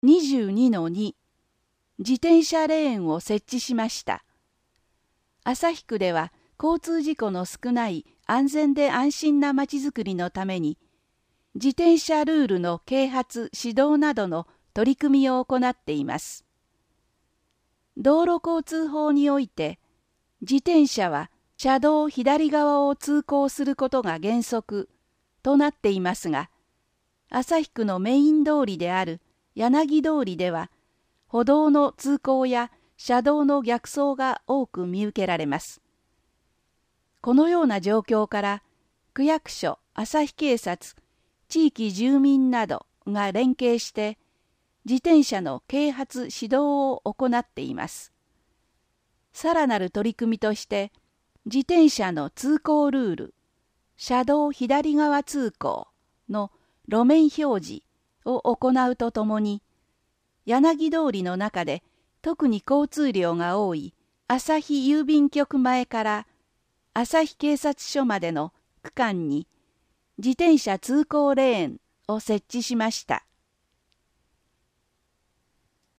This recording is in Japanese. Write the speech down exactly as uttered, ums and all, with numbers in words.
にじゅうにのに 自転車レーンを設置しました。旭区では交通事故の少ない安全で安心なまちづくりのために、自転車ルールの啓発・指導などの取り組みを行っています。道路交通法において、自転車は車道左側を通行することが原則となっていますが、旭区のメイン通りである柳通りでは、歩道の通行や車道の逆走が多く見受けられます。このような状況から、区役所、旭警察、地域住民などが連携して、自転車の啓発・指導を行っています。さらなる取り組みとして、自転車の通行ルール、車道左側通行の路面表示を行うとともに、柳通りの中で特に交通量が多い旭郵便局前から旭警察署までの区間に自転車通行レーンを設置しました。